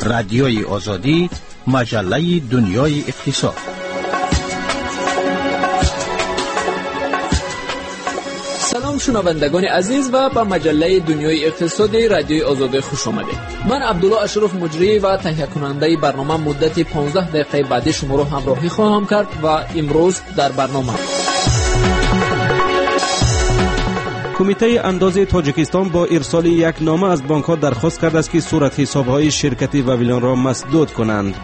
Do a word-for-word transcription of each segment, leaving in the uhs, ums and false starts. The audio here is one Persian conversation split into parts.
رادیوی آزادی، مجله دنیای اقتصاد. سلام شنوندگان عزیز و به مجله دنیای اقتصادی رادیوی آزادی خوش آمدید. من عبدالله اشرف مجری و تهیه کننده برنامه مدت پانزده دقیقه بعدی شما را همراهی خواهم کرد و امروز در برنامه کمیته انداز تاجیکستان با ارسال یک نامه از بانک‌ها درخواست کرده است که صورت حساب‌های شرکت واویلان را مسدود کنند.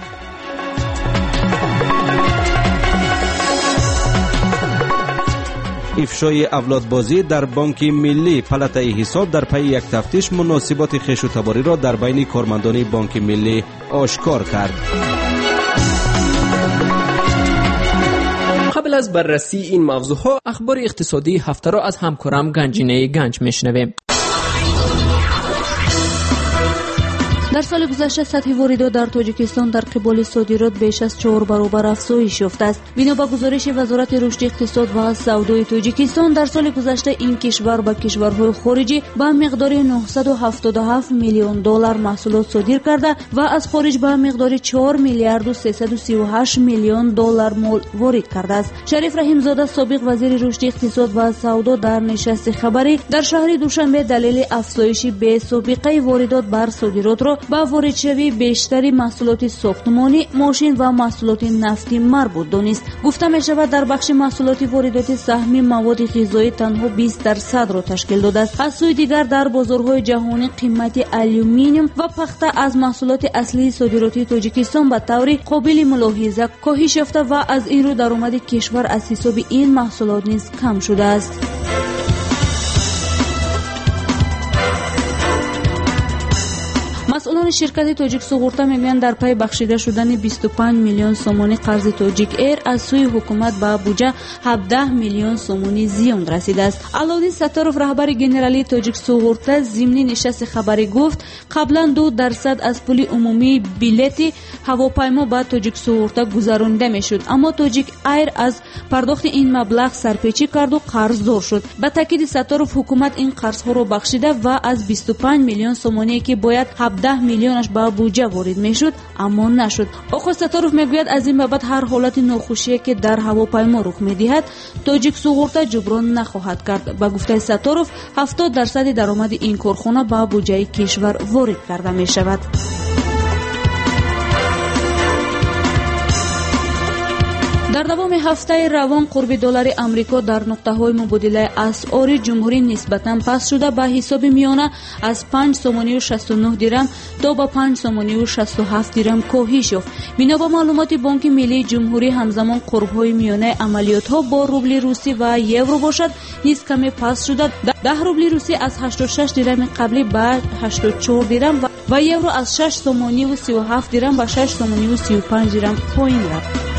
افشای اولادبازی در بانک ملی، پلاتای حساب در پی یک تفتیش مناسبات خویش و تباری را در بین کارمندان بانک ملی آشکار کرد. قبل از بررسی این موضوعها اخبار اقتصادی هفته را از همکارم گنجینه گنج میشنویم. در سال گذشته سطح واردات در تاجیکستان در قبال صادرات بیش از چهار برابر افزایش یافته است. بنا به گزارش وزارت رشد اقتصاد و سودای تاجیکستان، در سال گذشته این کشور به کشورهای خارجی به مقدار نهصد و هفتاد و هفت میلیون دلار محصولات صادر کرده و از خارج به مقدار چهار میلیارد و سیصد و سی و هشت میلیون دلار مال وارد کرده است. شریف رحیمزاده، سابق وزیر رشد اقتصاد و سودا، در نشست خبری در شهر دوشنبه دلیل افزایش بی سابقه واردات بر صادرات را با واردشوی بیشتری محصولات ساختمانی، ماشین و محصولات نفتی مربوط دانست. گفته می شود در بخش محصولات واردات سهم مواد غذایی تنها بیست درصد را تشکیل داده است. از سوی دیگر در بازارهای جهانی قیمت آلومینیوم و پخته از محصولات اصلی صادراتی تاجیکستان به طور قابل ملاحظه کاهش یافته و از این رو درآمد کشور از حساب این محصولات نیز کم شده است. مسئولان شرکت تاجیک سوغورتا میگویند در پی بخشیده شدن بیست و پنج میلیون سومانی قرض تاجیک ایر از سوی حکومت به بودجه هفده میلیون سومانی زیان رسیده است. علادین ستاروف، رهبر گنرالی تاجیک سوغورتا، ضمن نشست خبری گفت قبلا دو درصد از پول عمومی بلیت هواپیما به تاجیک سوغورتا گذرانده میشد، اما تاجیک ایر از پرداخت این مبلغ سرپیچی کرد و قرضدار شد. به تاکید ستاروف، حکومت این قرضها را بخشیده و از بیست و پنج میلیون سومانی که باید هفده میلیونش به بودجه وارد میشد اما نشد. آقای ستاروف میگوید از این بابت هر حالت ناخوشی که در هواپیما رخ میدهد تاجیک سوغورتا جبران نخواهد کرد. با گفته ستاروف، هفتاد درصد درآمد این کارخانه به بودجه کشور وارد کرده می شود. در دوام هفته روان قرب دلار آمریکا در نقطه‌های مبادله اسعار جمهوری نسبتاً پست شده به حساب میانه از پنج سومانی و شصت و نه درم تا به پنج سومانی و شصت و هفت درم کاهش یافت. بنا به معلومات بانک ملی جمهوری، همزمان قرب‌های میانه عملیات‌ها با روبل روسی و یورو باشد نیز کمی پست شده. ده روبل روسی از هشتاد و شش درم قبلی به هشتاد و چهار درم و یورو از شش سومانی و سی و هفت درم به شش سومانی و سی و پنج درم پایین رفت.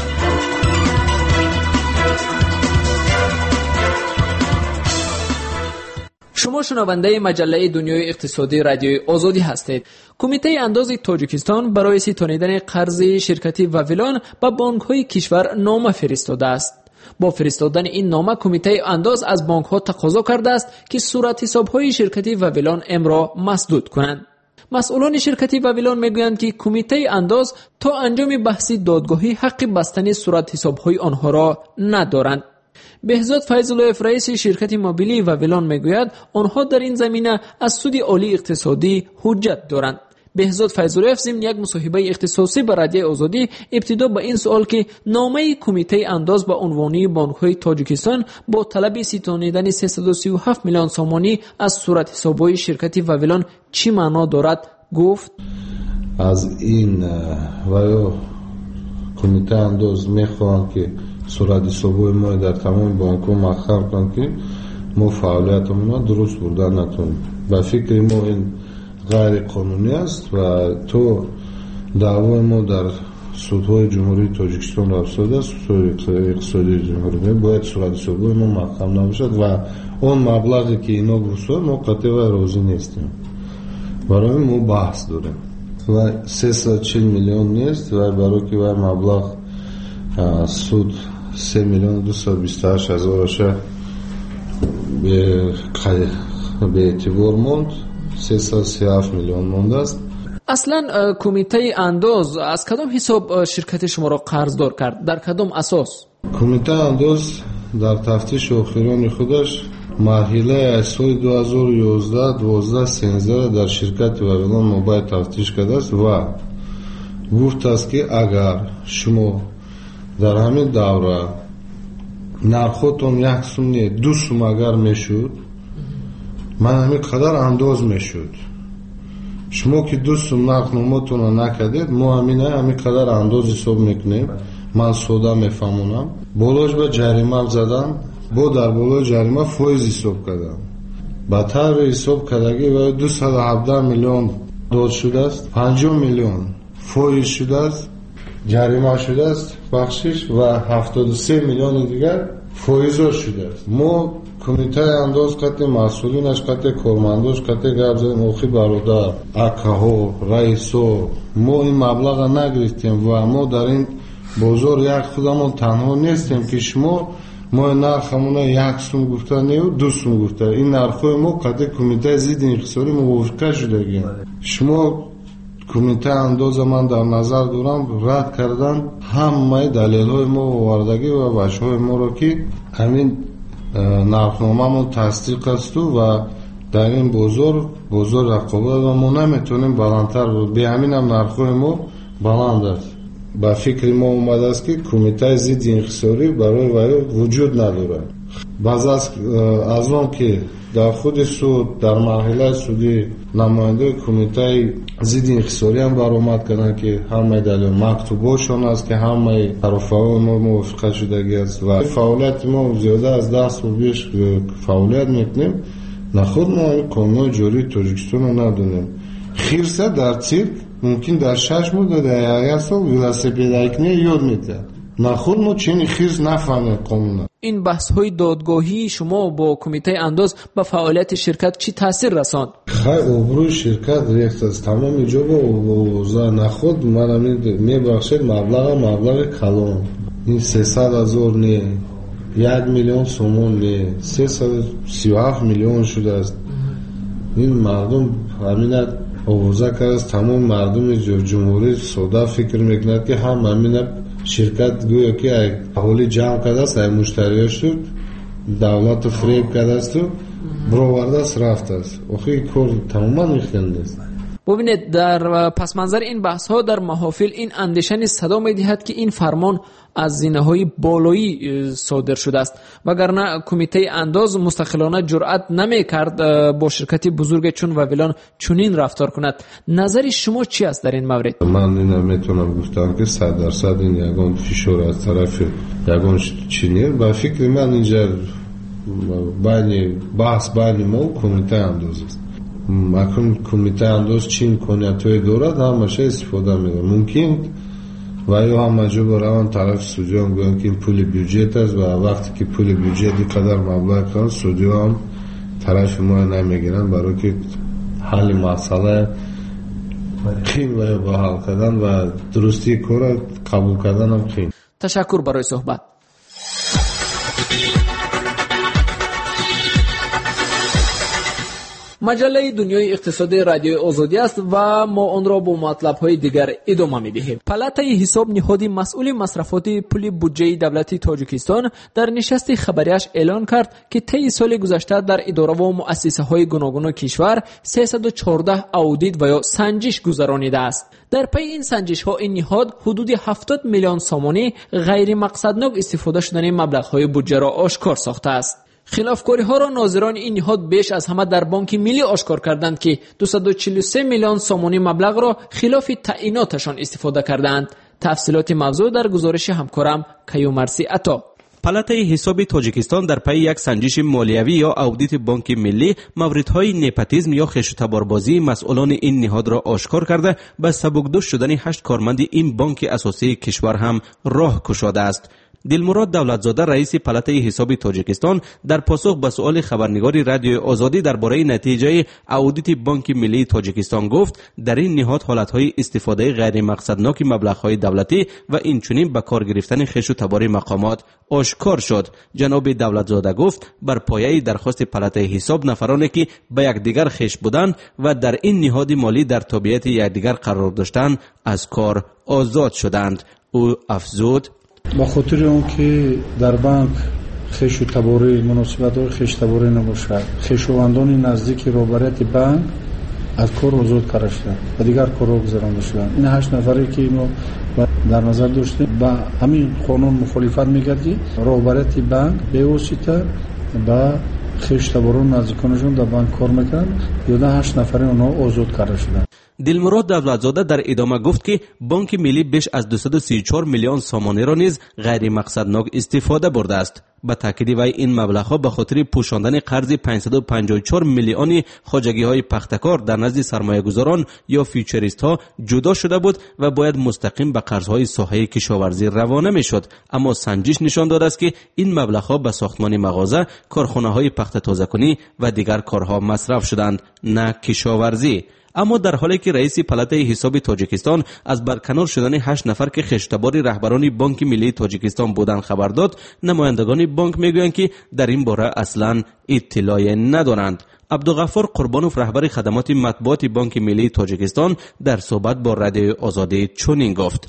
شما شنونده مجله دنیای اقتصادی رادیوی آزادی هستید. کمیته انداز تاجیکستان برای ستانیدن قرض شرکتی واویلان به بانک‌های کشور نامه فرستاده است. با فرستادن این نامه، کمیته انداز از بانک‌ها تقاضا کرده است که صورت حساب‌های شرکتی واویلان امرا مسدود کنند. مسئولان شرکتی واویلان میگویند که کمیته انداز تا انجام بحث دادگاهی حق بستن صورت حساب‌های آنها را ندارند. بهزاد فیض‌الله، رئیس شرکت موبیلی واویلان میگوید آنها در این زمینه از سود عالی اقتصادی حجت دارند. بهزاد فیض‌الله ضمن یک مصاحبه اختصاصی با رادیوی آزادی ابتدا به این سوال که نامه کمیته انداز به عنوان بانک‌های تاجیکستان با طلب ستانیدن سیصد و سی و هفت میلیون سومانی از صورت حساب‌های شرکت واویلان چی معنا دارد گفت: از این و کمیته انداز میخواهند که صورت حساب‌های ما در تمام بانک‌ها مؤخر کنند که ما فعالیتمون را درست بردن نتونیم. به فکر ما این غیر قانونی است و تو دعوای ما در سودهای جمهوری تاجیکستان را افتاده است. سود اقتصادی جمهوری باید صورت حساب‌های ما محکم نباشد و اون مبلغی که اینا گفتن ما قطعا راضی نیستیم. برای ما بحث داریم و سیصد و چهل میلیون نیست و برای که مبلغ سود سه میلیون دویست و بیست و هشت هزارش به به اعتبار موند، سیصد و سی و هفت میلیون مونده است. اصلا کمیته اندوز از کدام حساب شرکت شما را قرضدار کرد؟ در کدام اساس؟ کمیته اندوز در تفتیش اخیران خودش مرحله از سال دو هزار و یازده دوازده سیزده در شرکت واویلون موبایل تفتیش کرده است و گفت است که اگر شما در همین دوره نرخوتون یک سوم نه دو سوم اگر میشد، من همین قدر انداز میشد. شما که دو سوم نرخ نماتون رو نکردید، ما همین همین قدر انداز حساب میکنیم. من سودا میفهمونم بالاش به جریمه زدن، با در بالای جریمه فایز حساب کردن. با طرح حساب کردگی و دویست و هفده میلیون داد شده است، پنجاه میلیون فایز شده است، جریمه شده است بخشش و هفتاد و سه میلیون دیگر فایزا شده است. ما کمیته انداز قطع مسئولینش، قطع کارمنداش، قطع گپ زدیم اخی برادر اکاها رئیسا ما این مبلغ نگرفتیم و ما در این بازار یک خودمون تنها نیستیم که شما ما نرخمون یک سوم گفته نه دو سوم گفته. این نرخای ما قطع کمیته ضد انحصاری موافقه شدگیم. شما کمیته انداز من در نظر دارم رد کردن همه دلیل های ما آوردگی و وجه های ما را که همین نرخنامه من تصدیق است و در این بازار بازار رقابت و ما نمیتونیم بلندتر بود. به همین هم نرخای ما بلند است. با فکر ما اومده است که کمیته ضد انحصاری برای وی وجود نداره. بعض از از اون که در خود سود در مرحله سودی نماینده کمیته ضد انحصاری هم برآمد کردن که همه دلیل مکتوباشون است که همه طرفای ما موافقه شدگی است و فعالیت ما زیاده از ده سال بیش فعالیت میکنیم. نخود ما این قانون جاری تاجیکستان رو ندونیم. خیرسه در تیرک ممکن در شش ماه در یک سال ویلاسیپید کنه یاد میده. نخود ما چنین خیز نفهمیم قانون. این بحث های دادگاهی شما با کمیته انداز به فعالیت شرکت چی تاثیر رساند؟ خیلی آبروی شرکت ریخت است. تمام جا با اوضاع نخود من میبخشید مبلغ مبلغ کلان. این سیصد هزار نه، یک میلیون سومون نه، سیصد و سی و هفت میلیون شده است. این مردم همین اوضاع کرد است. تمام مردم جمهوری سودا فکر میکند که هم همین شرکت گویا که حوالی جمع کرده است، ای مشتریاش تو دولت فریب کرده است و برآورده است رفته است. آخه کار تماما میخنده است. ببینید در پس منظر این بحث ها در محافل این اندیشه صدا میدهد که این فرمان از زینه‌های بالایی صادر شده است، وگرنه کمیته انداز مستقلانه جرأت نمی‌کرد با شرکتی بزرگ چون واویلون چنین رفتار کند. نظر شما چی است در این مورد؟ من نمیتونم گفتم که صد درصد این یگان فشار از طرف یگان چینی. با فکر من اینجا بین بحث بین ما و کمیته انداز است. اکنون کمیته انداز چین کنیتوی دارد همشه استفاده میده. ممکن و یا هم مجبور برای طرف سعودی هم گویم که این پول بیوجت است و وقتی که پول بیوجت قدر مبلغ کنن سعودی هم طرف ما نمیگیرن برای که حل مسئله خیلی و یا با حل کردن و درستی کار قبول کردن هم خیلی. تشکر برای صحبت. مجله دنیای اقتصادی رادیو آزادی است و ما آن را با مطلب‌های دیگر ادامه می‌دهیم. پالاتای حساب نهادی مسئول مصرفات پول بودجه دولت تاجیکستان در نشست خبریش اعلان کرد که طی سال گذشته در اداره و مؤسسه‌های گوناگون کشور سیصد و چهارده اودیت و یا سنجش گذرانیده است. در پی این سنجش‌ها این نهاد حدود هفتاد میلیون سامانی غیر مقصدناک استفاده شدن مبلغ‌های بودجه را آشکار ساخته است. خلافکاری ها را ناظران این نهاد بیش از همه در بانک ملی آشکار کردند که دویست و چهل و سه میلیون سامانی مبلغ را خلاف تعییناتشان استفاده کردند. تفصیلات موضوع در گزارش همکارم کیومرسی عطا. پالاتای حساب تاجیکستان در پی یک سنجش مالیوی یا اودیت بانک ملی موردهای نپاتیسم یا خیشتباربازی مسئولان این نهاد را آشکار کرده به سبکدوش شدن هشت کارمند این بانک اساسی کشور هم راه گشاده است. دلمراد دولتزاده رئیس پلاته حساب تاجیکستان در پاسخ به سؤال خبرنگار رادیو آزادی درباره نتیجه اودیت بانک ملی تاجیکستان گفت در این نهاد حالتهای استفاده غیر مقصدناک مبلغ‌های دولتی و اینچنین به کار گرفتن خش و تبار مقامات آشکار شد. جناب دولتزاده گفت بر پایه درخواست پلاته حساب نفرانی که به یکدیگر خش بودند و در این نهاد مالی در تابعیت یکدیگر قرار داشتند از کار آزاد شدند. او افزود با خاطر اون که در بانک خش و تباری مناسبت خش تباری نباشد، خشوندان نزدیک روبرت بانک از کار آزاد کرده شدند و دیگر کارها گذرانده شدند. این هشت نفری که ما در نظر داشتیم با همین قانون مخالفت می‌کردی روبرت بانک به واسطه با خش تباران نزدیکانشون در بانک کار میکنن یا ده هشت نفری اونها آزاد کرده شدند. دلمراد دولتزاده در ادامه گفت که بانک ملی بیش از دویست و سی و چهار میلیون سامانی را نیز غیر مقصدناک استفاده برده است. با تاکید وی این مبلغ‌ها به خاطر پوشاندن قرض پانصد و پنجاه و چهار میلیونی خواجگی‌های پختکار در نزد سرمایه‌گذاران یا فیوچریست‌ها جدا شده بود و باید مستقیم به قرض‌های ساحه کشاورزی روانه می‌شد. اما سنجش نشان داده است که این مبلغ‌ها به ساختمان مغازه، کارخانه‌های پخت تازه‌کنی و دیگر کارها مصرف شدند، نه کشاورزی. اما در حالی که رئیس پلاته حساب تاجیکستان از برکنار شدن هشت نفر که خشتبار رهبران بانک ملی تاجیکستان بودند خبر داد، نمایندگان بانک میگویند که در این باره اصلا اطلاعی ندارند. عبدالغفار قربانوف رهبر خدمات مطبوعات بانک ملی تاجیکستان در صحبت با رادیو آزادی چنین گفت: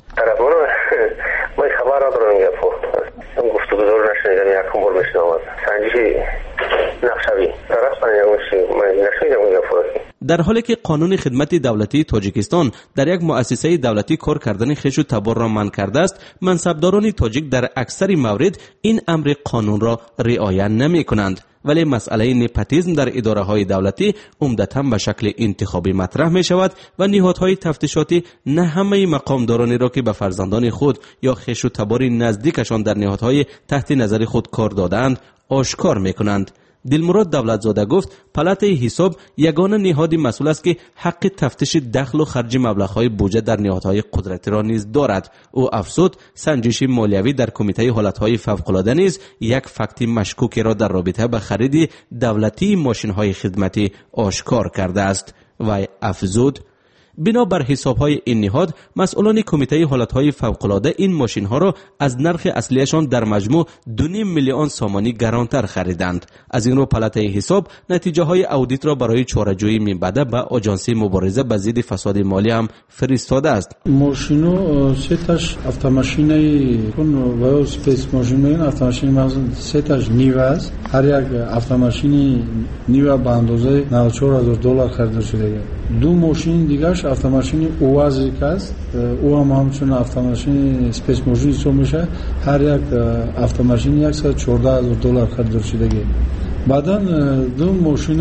ما خبر ندارم گفتم گفتگو نشنیدم یکم بار بشنوم سنجی نقشوی طرف من نشنیدم گفتم. در حالی که قانون خدمت دولتی تاجیکستان در یک مؤسسه دولتی کار کردن خش و تبار را منع کرده است، منصبداران تاجیک در اکثر موارد این امر قانون را رعایت نمی کنند. ولی مسئله نپاتیسم در اداره های دولتی عمدتاً به شکل انتخابی مطرح می شود و نهادهای تفتیشاتی نه همه مقامدارانی را که به فرزندان خود یا خش و تبار نزدیکشان در نهادهای تحت نظر خود کار دادند آشکار می کنند. دلمراد دولتزاده گفت پلاته حساب یگانه نهادی مسئول است که حق تفتیش دخل و خرج مبلغ‌های بودجه در نهادهای قدرتی را نیز دارد. او افزود سنجش مالیوی در کمیته حالتهای فوق‌العاده نیز یک فکت مشکوکی را در رابطه با خرید دولتی ماشین‌های خدمتی آشکار کرده است. و افزود بنابر حساب‌های این نهاد مسئولان کمیته حالتهای فوق‌العاده این ماشین‌ها را از نرخ اصلیشان در مجموع دو نیم میلیون سامانی گرانتر خریدند. از این رو پلاته حساب نتیجه‌های اودیت را برای چاره‌جویی می‌بده به آژانس مبارزه با ضد فساد مالی هم فرستاده است. ماشینو سه تاش автомашинai کن و اسپیس ماشین автомашин مثلا سه تاش نیو است. هر یک автомашини نیو به اندازه نود و چهار هزار دلار خریده شده. دو ماشین دیگه автомашини اوازیک است، او هم همچون автомашини اسپیس ماشین حساب میشه. هر یک автомашини صد و چهارده هزار دلار خریده شده. بعدن دو ماشین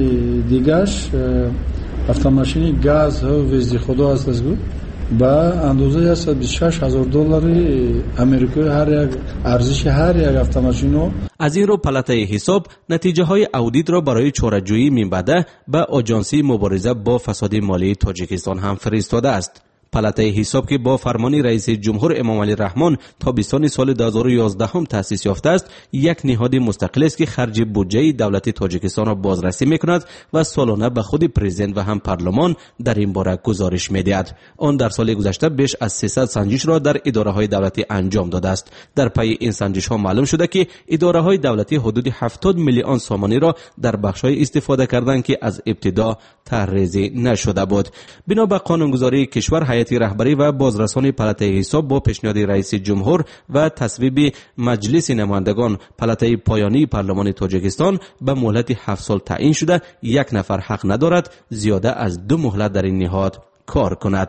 دیگهش автомашини گاز و وزدی خدا است از بود با اندازه صد و بیست و شش هزار دلار امریکایی هر یک ارزش هر یک автомашинو. از این رو پلاته حساب نتیجه های اودیت را برای چاره‌جویی می‌بده به آژانس مبارزه با فساد مالی تاجیکستان هم فرستاده است. پلاته حساب که با فرمان رئیس جمهور امام علی رحمان تابستان سال دو هزار و یازده هم تأسیس یافته است، یک نهاد مستقل است که خرج بودجه دولت تاجیکستان را بازرسی میکند و سالانه به خود پرزیدنت و هم پارلمان در این باره گزارش میدهد. آن در سال گذشته بیش از سیصد سنجش را در اداره های دولتی انجام داده است. در پی این سنجش ها معلوم شده که اداره های دولتی حدود هفتاد میلیون سامانی را در بخش های استفاده کردند که از ابتدا طرحریزی نشده بود. بنا به قانونگذاری کشور، هیئت رهبری و بازرسان پلاته حساب با پیشنهاد رئیس جمهور و تصویب مجلس نمایندگان پلاته پایانی پارلمان تاجیکستان به مهلت هفت سال تعیین شده. یک نفر حق ندارد زیاده از دو مهلت در این نهاد کار کند.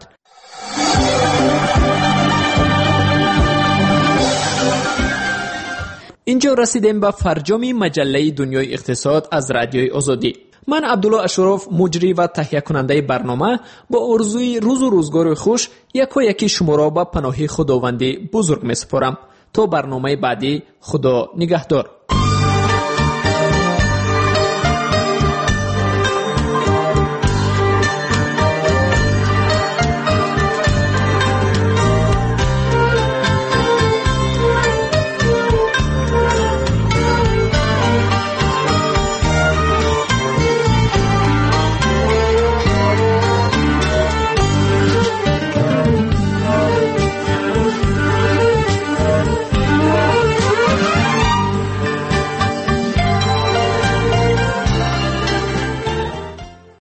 اینجا رسیدیم به فرجام مجله دنیای اقتصاد از رادیوی آزادی. من عبدالله اشرف مجری و تهیه کننده برنامه با آرزوی روز و روزگار خوش یک و یکی شما را به پناه خداوندی بزرگ می سپارم. تا برنامه بعدی، خدا نگهدار.